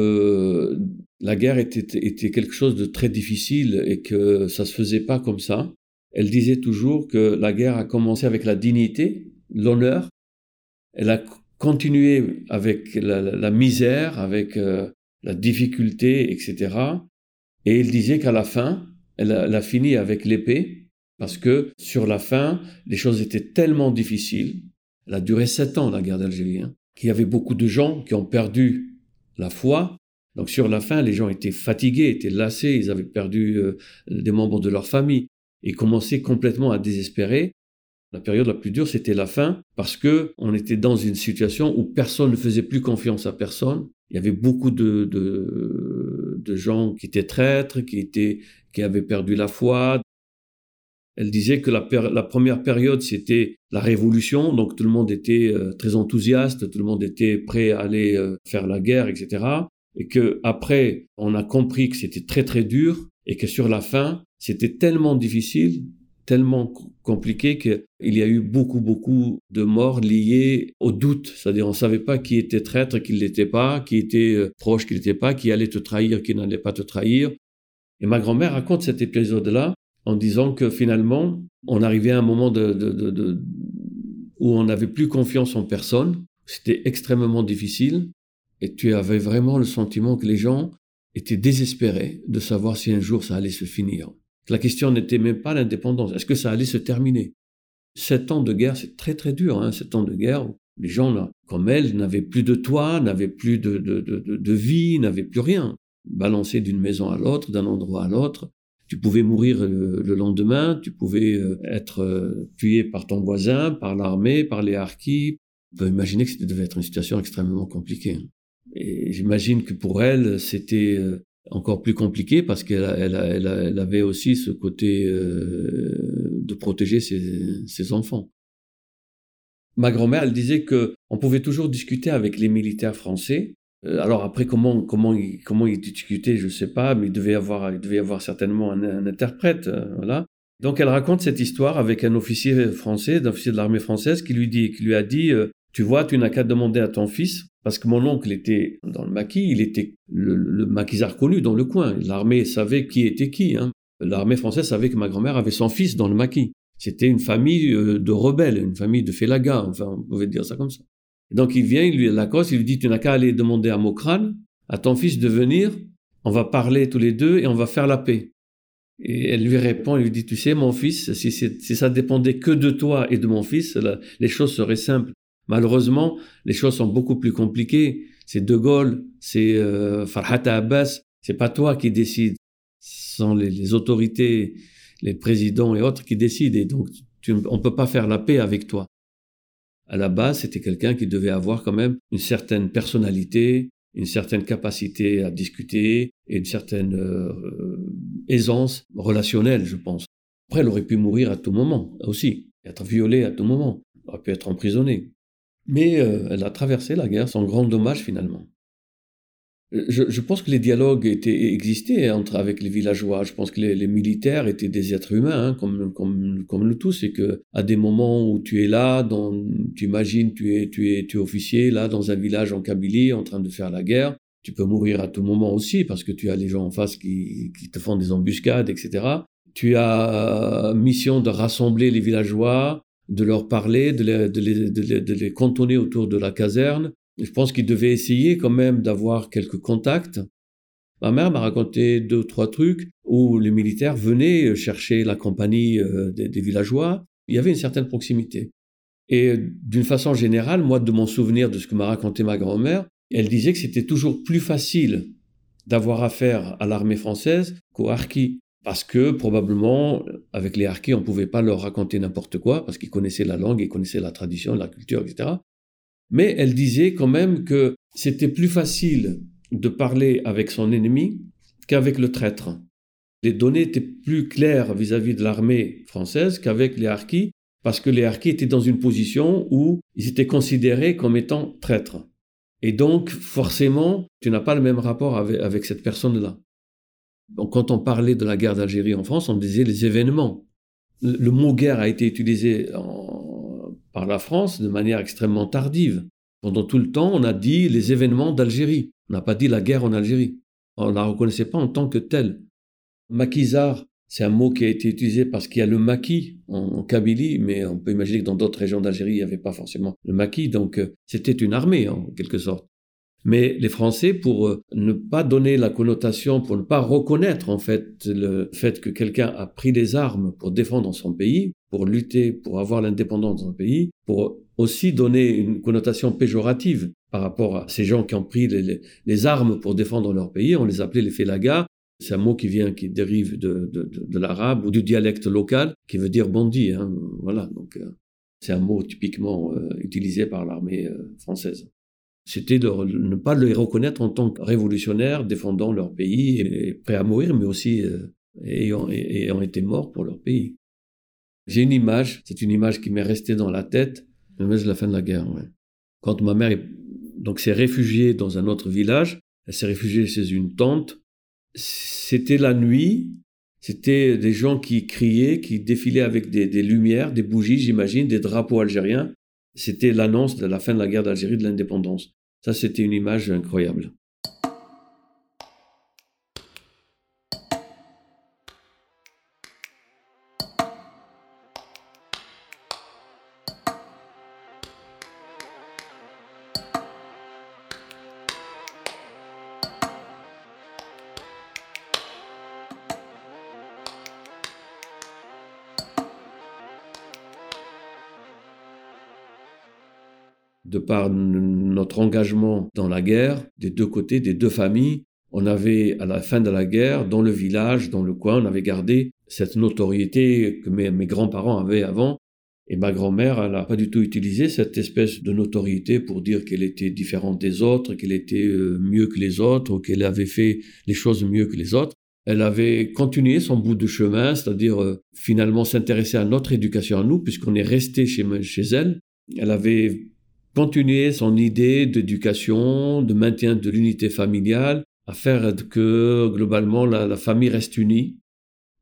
que la guerre était, était quelque chose de très difficile et que ça ne se faisait pas comme ça. Elle disait toujours que la guerre a commencé avec la dignité, l'honneur. Elle a continué avec la, la, la misère, avec euh, la difficulté, et cetera. Et elle disait qu'à la fin, elle a, elle a fini avec l'épée, parce que sur la fin, les choses étaient tellement difficiles. Elle a duré sept ans, la guerre d'Algérie, hein, qu'il y avait beaucoup de gens qui ont perdu la foi. Donc sur la fin, les gens étaient fatigués, étaient lassés, ils avaient perdu euh, des membres de leur famille et commençaient complètement à désespérer. La période la plus dure, c'était la fin, parce que on était dans une situation où personne ne faisait plus confiance à personne. Il y avait beaucoup de, de, de gens qui étaient traîtres, qui, étaient, qui avaient perdu la foi. Elle disait que la, per- la première période, c'était la révolution, donc tout le monde était euh, très enthousiaste, tout le monde était prêt à aller euh, faire la guerre, et cetera. Et qu'après, on a compris que c'était très très dur, et que sur la fin, c'était tellement difficile, tellement compliqué qu'il y a eu beaucoup, beaucoup de morts liées au doute. C'est-à-dire, on ne savait pas qui était traître, qui ne l'était pas, qui était proche, qui ne l'était pas, qui allait te trahir, qui n'allait pas te trahir. Et ma grand-mère raconte cet épisode-là en disant que finalement, on arrivait à un moment de, de, de, de, où on n'avait plus confiance en personne. C'était extrêmement difficile. Et tu avais vraiment le sentiment que les gens étaient désespérés de savoir si un jour ça allait se finir. La question n'était même pas l'indépendance. Est-ce que ça allait se terminer? Sept ans de guerre, c'est très très dur, hein, sept ans de guerre où les gens, là, comme elle, n'avaient plus de toit, n'avaient plus de, de, de, de vie, n'avaient plus rien. Balancés d'une maison à l'autre, d'un endroit à l'autre. Tu pouvais mourir le, le lendemain, tu pouvais euh, être euh, tué par ton voisin, par l'armée, par les harkis. On peut imaginer que ça devait être une situation extrêmement compliquée. Et j'imagine que pour elle, c'était... Euh, encore plus compliqué parce qu'elle elle, elle, elle avait aussi ce côté euh, de protéger ses, ses enfants. Ma grand-mère, elle disait que on pouvait toujours discuter avec les militaires français. Euh, alors après, comment comment ils, comment ils discutaient, je sais pas, mais il devait y avoir il devait y avoir certainement un, un interprète, euh, voilà. Donc elle raconte cette histoire avec un officier français, un officier de l'armée française, qui lui dit, qui lui a dit, euh, tu vois, tu n'as qu'à demander à ton fils, parce que mon oncle était dans le maquis, il était le, le maquisard connu dans le coin. L'armée savait qui était qui. Hein. L'armée française savait que ma grand-mère avait son fils dans le maquis. C'était une famille de rebelles, une famille de félagas, enfin, on pouvait dire ça comme ça. Et donc il vient, il lui l'accoste, il lui dit, tu n'as qu'à aller demander à Mokrane, à ton fils de venir, on va parler tous les deux et on va faire la paix. Et elle lui répond, elle lui dit, tu sais, mon fils, si, si ça dépendait que de toi et de mon fils, là, les choses seraient simples. Malheureusement, les choses sont beaucoup plus compliquées. C'est De Gaulle, c'est euh, Farhat Abbas, c'est pas toi qui décides. Ce sont les, les autorités, les présidents et autres qui décident. Et donc, tu, on peut pas faire la paix avec toi. À la base, c'était quelqu'un qui devait avoir quand même une certaine personnalité, une certaine capacité à discuter et une certaine euh, aisance relationnelle, je pense. Après, elle aurait pu mourir à tout moment aussi, être violée à tout moment, elle aurait pu être emprisonnée. Mais euh, elle a traversé la guerre sans grand dommage finalement. Je, je pense que les dialogues étaient, existaient entre, avec les villageois. Je pense que les, les militaires étaient des êtres humains, hein, comme, comme, comme nous tous, et que à des moments où tu es là, dans, tu imagines, tu es, tu es, tu es officier là dans un village en Kabylie en train de faire la guerre. Tu peux mourir à tout moment aussi parce que tu as les gens en face qui, qui te font des embuscades, et cetera. Tu as mission de rassembler les villageois, de leur parler, de les, de les, de les, de les cantonner autour de la caserne. Je pense qu'il devait essayer quand même d'avoir quelques contacts. Ma mère m'a raconté deux ou trois trucs où les militaires venaient chercher la compagnie des, des villageois. Il y avait une certaine proximité. Et d'une façon générale, moi, de mon souvenir de ce que m'a raconté ma grand-mère, elle disait que c'était toujours plus facile d'avoir affaire à l'armée française qu'aux harkis. Parce que probablement, avec les harkis, on ne pouvait pas leur raconter n'importe quoi, parce qu'ils connaissaient la langue, ils connaissaient la tradition, la culture, et cetera. Mais elle disait quand même que c'était plus facile de parler avec son ennemi qu'avec le traître. Les données étaient plus claires vis-à-vis de l'armée française qu'avec les harkis, parce que les harkis étaient dans une position où ils étaient considérés comme étant traîtres. Et donc, forcément, tu n'as pas le même rapport avec, avec cette personne-là. Donc, quand on parlait de la guerre d'Algérie en France, on disait les événements. Le, le mot guerre a été utilisé en, par la France de manière extrêmement tardive. Pendant tout le temps, on a dit les événements d'Algérie. On n'a pas dit la guerre en Algérie. On ne la reconnaissait pas en tant que telle. Maquisard, c'est un mot qui a été utilisé parce qu'il y a le maquis en, en Kabylie, mais on peut imaginer que dans d'autres régions d'Algérie, il n'y avait pas forcément le maquis, donc euh, c'était une armée en quelque sorte. Mais les Français, pour euh, ne pas donner la connotation, pour ne pas reconnaître en fait le fait que quelqu'un a pris les armes pour défendre son pays, pour lutter, pour avoir l'indépendance dans son pays, pour aussi donner une connotation péjorative par rapport à ces gens qui ont pris les, les, les armes pour défendre leur pays, on les appelait les félagas. C'est un mot qui vient, qui dérive de, de, de, de l'arabe ou du dialecte local, qui veut dire bandit. Hein, voilà, donc euh, c'est un mot typiquement euh, utilisé par l'armée euh, française. C'était de ne pas les reconnaître en tant que révolutionnaires défendant leur pays et prêts à mourir, mais aussi euh, ayant, ayant été morts pour leur pays. J'ai une image, c'est une image qui m'est restée dans la tête, l'image de la fin de la guerre. Ouais. Quand ma mère est, donc, s'est réfugiée dans un autre village, elle s'est réfugiée chez une tante, c'était la nuit, c'était des gens qui criaient, qui défilaient avec des, des lumières, des bougies, j'imagine, des drapeaux algériens. C'était l'annonce de la fin de la guerre d'Algérie, de l'indépendance. Ça, c'était une image incroyable. De par notre engagement dans la guerre, des deux côtés, des deux familles, on avait, à la fin de la guerre, dans le village, dans le coin, on avait gardé cette notoriété que mes, mes grands-parents avaient avant. Et ma grand-mère, elle n'a pas du tout utilisé cette espèce de notoriété pour dire qu'elle était différente des autres, qu'elle était mieux que les autres, ou qu'elle avait fait les choses mieux que les autres. Elle avait continué son bout de chemin, c'est-à-dire euh, finalement s'intéresser à notre éducation à nous, puisqu'on est resté chez, chez elle. Elle avait continuer son idée d'éducation, de maintien de l'unité familiale, à faire que globalement la, la famille reste unie.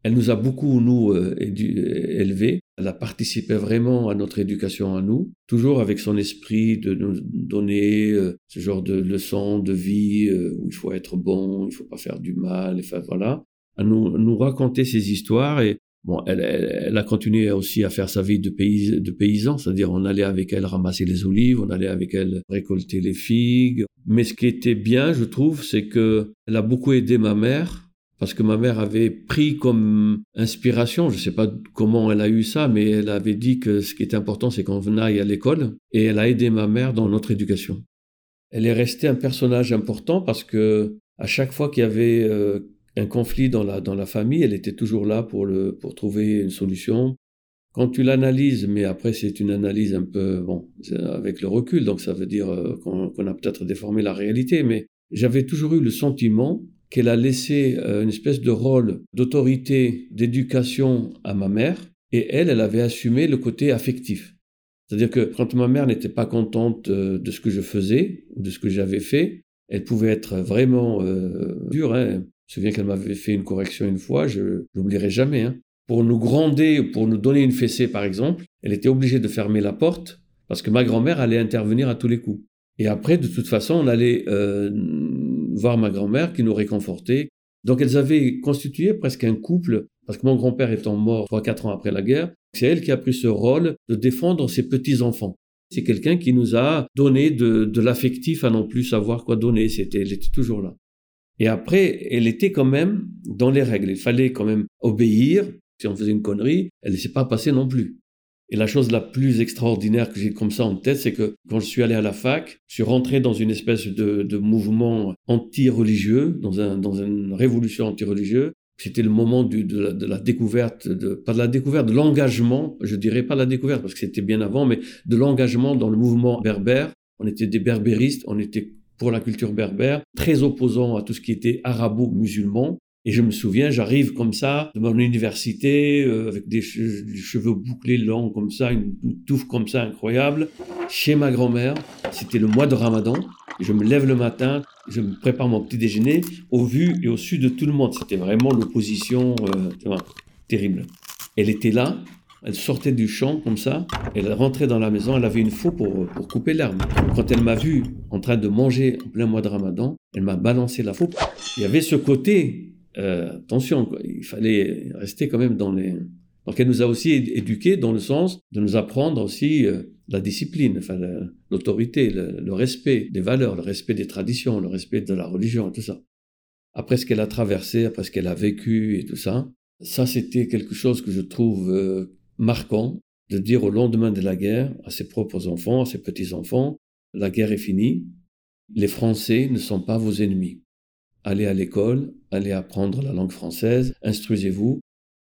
Elle nous a beaucoup, nous, euh, édu- élevés. Elle a participé vraiment à notre éducation à nous, toujours avec son esprit de nous donner euh, ce genre de leçons de vie euh, où il faut être bon, il ne faut pas faire du mal, enfin voilà, à nous, nous raconter ces histoires. Et bon, elle, elle, elle a continué aussi à faire sa vie de, pays, de paysan, c'est-à-dire on allait avec elle ramasser les olives, on allait avec elle récolter les figues. Mais ce qui était bien, je trouve, c'est qu'elle a beaucoup aidé ma mère, parce que ma mère avait pris comme inspiration, je ne sais pas comment elle a eu ça, mais elle avait dit que ce qui était important, c'est qu'on aille à l'école, et elle a aidé ma mère dans notre éducation. Elle est restée un personnage important parce que à chaque fois qu'il y avait euh, un conflit dans la, dans la famille, elle était toujours là pour, le, pour trouver une solution. Quand tu l'analyses, mais après c'est une analyse un peu, bon, avec le recul, donc ça veut dire euh, qu'on, qu'on a peut-être déformé la réalité, mais j'avais toujours eu le sentiment qu'elle a laissé euh, une espèce de rôle d'autorité, d'éducation à ma mère, et elle, elle avait assumé le côté affectif. C'est-à-dire que quand ma mère n'était pas contente euh, de ce que je faisais, ou de ce que j'avais fait, elle pouvait être vraiment euh, dure. Hein. Je me souviens qu'elle m'avait fait une correction une fois, je n'oublierai jamais. Hein. Pour nous gronder, pour nous donner une fessée par exemple, elle était obligée de fermer la porte, parce que ma grand-mère allait intervenir à tous les coups. Et après, de toute façon, on allait euh, voir ma grand-mère qui nous réconfortait. Donc elles avaient constitué presque un couple, parce que mon grand-père étant mort trois quatre ans après la guerre, c'est elle qui a pris ce rôle de défendre ses petits-enfants. C'est quelqu'un qui nous a donné de, de l'affectif à non plus savoir quoi donner. C'était, elle était toujours là. Et après, elle était quand même dans les règles. Il fallait quand même obéir. Si on faisait une connerie, elle ne laissait pas passer non plus. Et la chose la plus extraordinaire que j'ai comme ça en tête, c'est que quand je suis allé à la fac, je suis rentré dans une espèce de, de mouvement anti-religieux, dans, un, dans une révolution anti-religieuse. C'était le moment du, de, la, de la découverte, de, pas de la découverte, de l'engagement, je dirais pas la découverte parce que c'était bien avant, mais de l'engagement dans le mouvement berbère. On était des berbéristes, on était pour la culture berbère, très opposants à tout ce qui était arabo-musulman. Et je me souviens, j'arrive comme ça, de mon université, euh, avec des, che- des cheveux bouclés longs comme ça, une, une touffe comme ça incroyable, chez ma grand-mère. C'était le mois de Ramadan. Je me lève le matin, je me prépare mon petit déjeuner, au vu et au su de tout le monde. C'était vraiment l'opposition euh, tu vois, terrible. Elle était là, elle sortait du champ comme ça, elle rentrait dans la maison, elle avait une faux pour, pour couper l'herbe. Quand elle m'a vu en train de manger en plein mois de Ramadan, elle m'a balancé la faux. Il y avait ce côté... Euh, attention, quoi. Il fallait rester quand même dans les... Donc elle nous a aussi éduqués dans le sens de nous apprendre aussi euh, la discipline, enfin la, l'autorité, le, le respect des valeurs, le respect des traditions, le respect de la religion, tout ça. Après ce qu'elle a traversé, après ce qu'elle a vécu et tout ça, ça c'était quelque chose que je trouve euh, marquant, de dire au lendemain de la guerre à ses propres enfants, à ses petits-enfants, la guerre est finie, les Français ne sont pas vos ennemis. Allez à l'école, allez apprendre la langue française, instruisez-vous.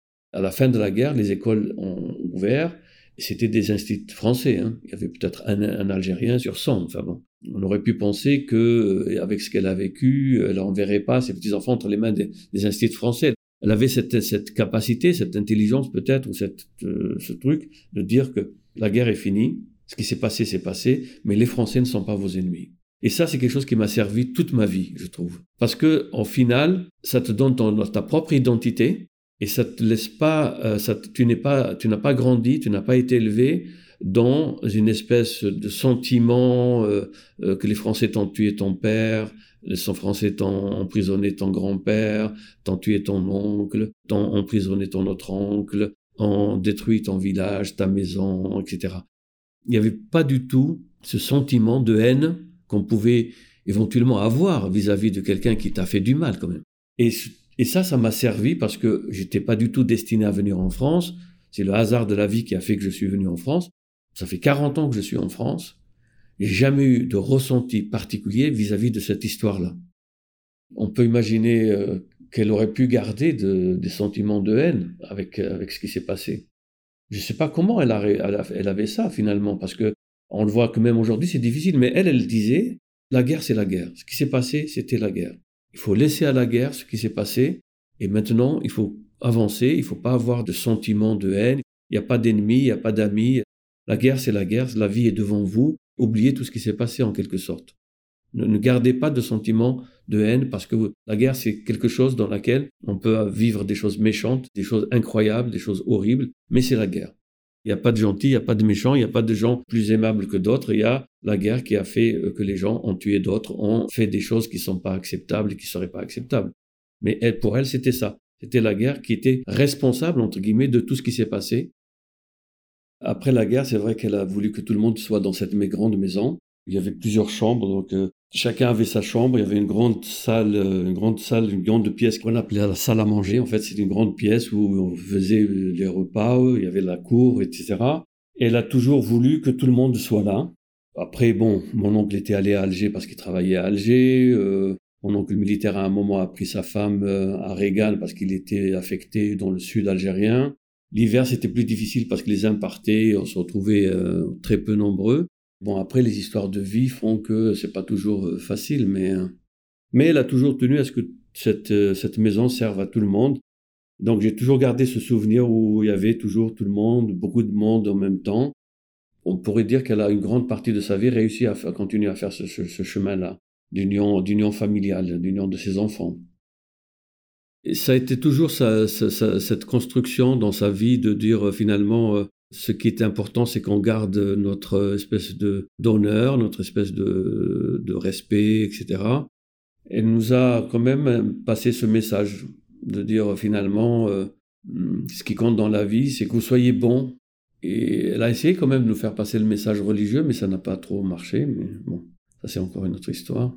À la fin de la guerre, les écoles ont ouvert, et c'était des instituts français. Hein. Il y avait peut-être un, un Algérien sur cent. Enfin bon, on aurait pu penser qu'avec ce qu'elle a vécu, elle n'enverrait pas ses petits-enfants entre les mains des, des instituts français. Elle avait cette, cette capacité, cette intelligence peut-être, ou cette, euh, ce truc de dire que la guerre est finie, ce qui s'est passé, c'est passé, mais les Français ne sont pas vos ennemis. Et ça, c'est quelque chose qui m'a servi toute ma vie, je trouve. Parce que, en final, ça te donne ton, ta propre identité et ça te laisse pas, euh, ça, tu n'es pas, tu n'as pas grandi, tu n'as pas été élevé dans une espèce de sentiment euh, euh, que les Français t'ont tué ton père, les Français t'ont emprisonné ton grand-père, t'ont tué ton oncle, t'ont emprisonné ton autre oncle, ont détruit ton village, ta maison, et cetera. Il n'y avait pas du tout ce sentiment de haine qu'on pouvait éventuellement avoir vis-à-vis de quelqu'un qui t'a fait du mal quand même. Et, et ça, ça m'a servi parce que j'étais pas du tout destiné à venir en France. C'est le hasard de la vie qui a fait que je suis venu en France. Ça fait quarante ans que je suis en France. J'ai jamais eu de ressenti particulier visà-vis de cette histoire-là. On peut imaginer euh, qu'elle aurait pu garder de, des sentiments de haine avec, avec ce qui s'est passé. Je sais pas comment elle, a, elle, elle avait ça finalement, parce que on le voit que même aujourd'hui, c'est difficile, mais elle, elle disait, la guerre, c'est la guerre. Ce qui s'est passé, c'était la guerre. Il faut laisser à la guerre ce qui s'est passé, et maintenant, il faut avancer, il ne faut pas avoir de sentiment de haine, il n'y a pas d'ennemis, il n'y a pas d'amis. La guerre, c'est la guerre, la vie est devant vous, oubliez tout ce qui s'est passé en quelque sorte. Ne, ne gardez pas de sentiments de haine, parce que la guerre, c'est quelque chose dans laquelle on peut vivre des choses méchantes, des choses incroyables, des choses horribles, mais c'est la guerre. Il n'y a pas de gentils, il n'y a pas de méchants, il n'y a pas de gens plus aimables que d'autres. Il y a la guerre qui a fait que les gens ont tué d'autres, ont fait des choses qui ne sont pas acceptables et qui ne seraient pas acceptables. Mais elle, pour elle, c'était ça. C'était la guerre qui était responsable, entre guillemets, de tout ce qui s'est passé. Après la guerre, c'est vrai qu'elle a voulu que tout le monde soit dans cette grande maison. Il y avait plusieurs chambres, donc euh, chacun avait sa chambre. Il y avait une grande salle, euh, une grande salle, une grande pièce qu'on appelait la salle à manger. En fait, c'est une grande pièce où on faisait les repas, il y avait la cour, et cetera. Et elle a toujours voulu que tout le monde soit là. Après, bon, mon oncle était allé à Alger parce qu'il travaillait à Alger. Euh, mon oncle militaire, à un moment, a pris sa femme euh, à Régal parce qu'il était affecté dans le sud algérien. L'hiver, c'était plus difficile parce que les uns partaient, on se retrouvait euh, très peu nombreux. Bon, après, les histoires de vie font que c'est pas toujours facile, mais, mais elle a toujours tenu à ce que cette, cette maison serve à tout le monde. Donc, j'ai toujours gardé ce souvenir où il y avait toujours tout le monde, beaucoup de monde en même temps. On pourrait dire qu'elle a une grande partie de sa vie réussi à, à continuer à faire ce, ce, ce chemin-là, d'union, d'union familiale, d'union de ses enfants. Et ça a été toujours sa, sa, sa, cette construction dans sa vie de dire finalement... Euh, Ce qui est important, c'est qu'on garde notre espèce de, d'honneur, notre espèce de, de respect, et cetera. Elle nous a quand même passé ce message de dire finalement, euh, ce qui compte dans la vie, c'est que vous soyez bon. Et elle a essayé quand même de nous faire passer le message religieux, mais ça n'a pas trop marché. Mais bon, ça c'est encore une autre histoire.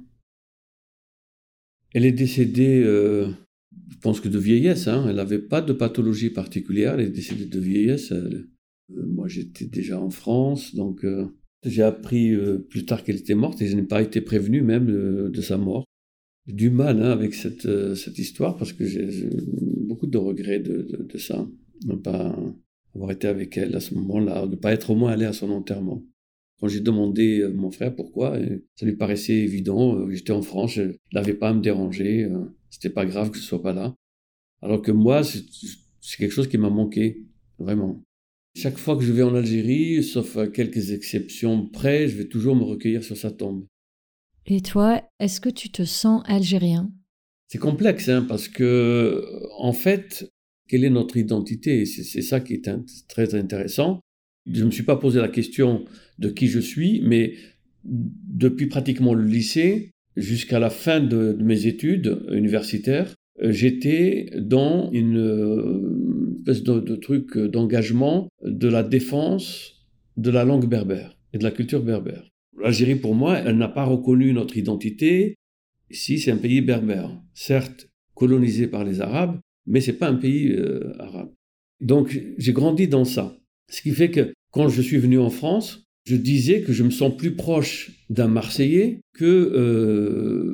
Elle est décédée, euh, je pense que de vieillesse. Hein. Elle n'avait pas de pathologie particulière. Elle est décédée de vieillesse. Elle, Moi, j'étais déjà en France, donc euh, j'ai appris euh, plus tard qu'elle était morte et je n'ai pas été prévenu même euh, de sa mort. J'ai du mal hein, avec cette, euh, cette histoire parce que j'ai, j'ai beaucoup de regrets de, de, de ça, de ne pas avoir été avec elle à ce moment-là, de ne pas être au moins allé à son enterrement. Quand j'ai demandé à mon frère pourquoi, ça lui paraissait évident, euh, j'étais en France, je n'avais pas à me déranger, euh, c'était pas grave que je ne sois pas là. Alors que moi, c'est, c'est quelque chose qui m'a manqué, vraiment. Chaque fois que je vais en Algérie, sauf à quelques exceptions près, je vais toujours me recueillir sur sa tombe. Et toi, est-ce que tu te sens algérien ? C'est complexe, hein, parce que, en fait, quelle est notre identité ? C'est, c'est ça qui est un, très intéressant. Je ne me suis pas posé la question de qui je suis, mais depuis pratiquement le lycée jusqu'à la fin de, de mes études universitaires, j'étais dans une espèce de, de truc d'engagement de la défense de la langue berbère et de la culture berbère. L'Algérie, pour moi, elle n'a pas reconnu notre identité. Si, c'est un pays berbère, certes colonisé par les Arabes, mais c'est pas un pays euh, arabe. Donc, j'ai grandi dans ça. Ce qui fait que quand je suis venu en France, je disais que je me sens plus proche d'un Marseillais que euh,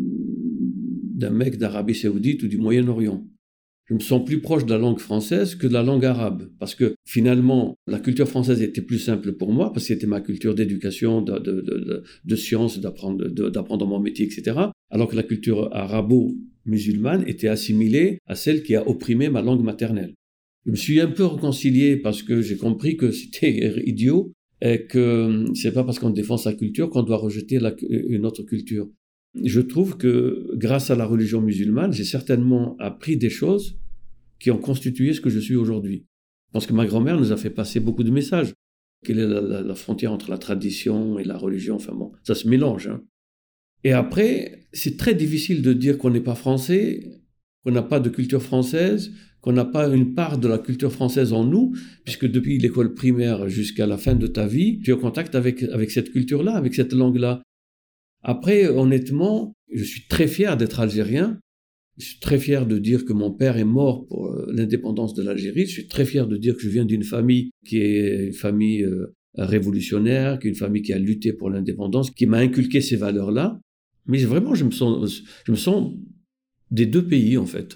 d'un mec d'Arabie Saoudite ou du Moyen-Orient. Je me sens plus proche de la langue française que de la langue arabe, parce que finalement, la culture française était plus simple pour moi, parce que c'était ma culture d'éducation, de, de, de, de science, d'apprendre, de, d'apprendre mon métier, et cetera, alors que la culture arabo-musulmane était assimilée à celle qui a opprimé ma langue maternelle. Je me suis un peu réconcilié parce que j'ai compris que c'était idiot et que c'est pas parce qu'on défend sa culture qu'on doit rejeter la, une autre culture. Je trouve que grâce à la religion musulmane, j'ai certainement appris des choses qui ont constitué ce que je suis aujourd'hui. Je pense que ma grand-mère nous a fait passer beaucoup de messages. Quelle est la, la, la frontière entre la tradition et la religion ? Enfin bon, ça se mélange. Hein. Et après, c'est très difficile de dire qu'on n'est pas français, qu'on n'a pas de culture française, qu'on n'a pas une part de la culture française en nous, puisque depuis l'école primaire jusqu'à la fin de ta vie, tu es en contact avec, avec cette culture-là, avec cette langue-là. Après, honnêtement, je suis très fier d'être algérien. Je suis très fier de dire que mon père est mort pour l'indépendance de l'Algérie. Je suis très fier de dire que je viens d'une famille qui est une famille euh, révolutionnaire, qui est une famille qui a lutté pour l'indépendance, qui m'a inculqué ces valeurs-là. Mais vraiment, je me sens, je me sens des deux pays, en fait.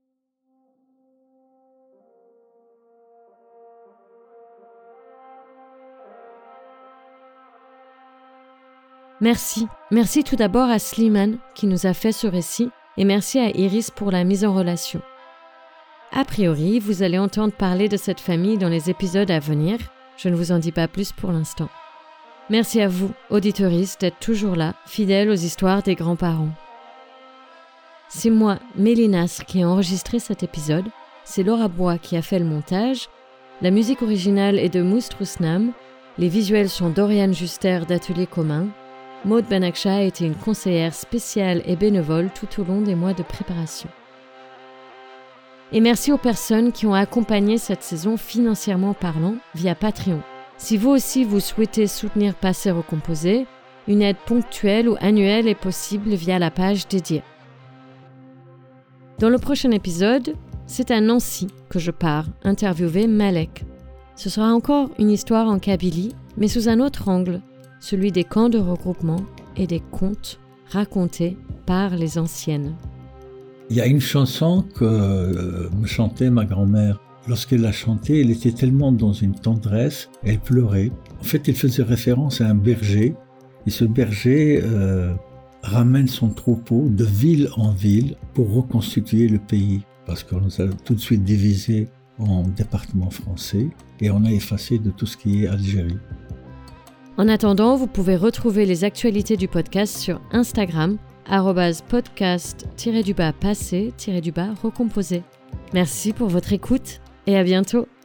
Merci. Merci tout d'abord à Slimane qui nous a fait ce récit et merci à Iris pour la mise en relation. A priori, vous allez entendre parler de cette famille dans les épisodes à venir. Je ne vous en dis pas plus pour l'instant. Merci à vous, auditeuristes, d'être toujours là, fidèles aux histoires des grands-parents. C'est moi, Mélinasre, qui ai enregistré cet épisode. C'est Laura Bois qui a fait le montage. La musique originale est de Mousse Trousnam. Les visuels sont d'Oriane Juster d'Atelier Commun. Maud Benakcha a été une conseillère spéciale et bénévole tout au long des mois de préparation. Et merci aux personnes qui ont accompagné cette saison financièrement parlant via Patreon. Si vous aussi vous souhaitez soutenir Passer Recomposer, une aide ponctuelle ou annuelle est possible via la page dédiée. Dans le prochain épisode, c'est à Nancy que je pars interviewer Malek. Ce sera encore une histoire en kabylie, mais sous un autre angle, celui des camps de regroupement et des contes racontés par les anciennes. Il y a une chanson que euh, me chantait ma grand-mère. Lorsqu'elle l'a chantée, elle était tellement dans une tendresse, elle pleurait. En fait, elle faisait référence à un berger. Et ce berger euh, ramène son troupeau de ville en ville pour reconstituer le pays. Parce qu'on nous a tout de suite divisé en départements français et on a effacé de tout ce qui est Algérie. En attendant, vous pouvez retrouver les actualités du podcast sur Instagram, arobase podcast-du-bas passé-du-bas recomposé. Merci pour votre écoute et à bientôt.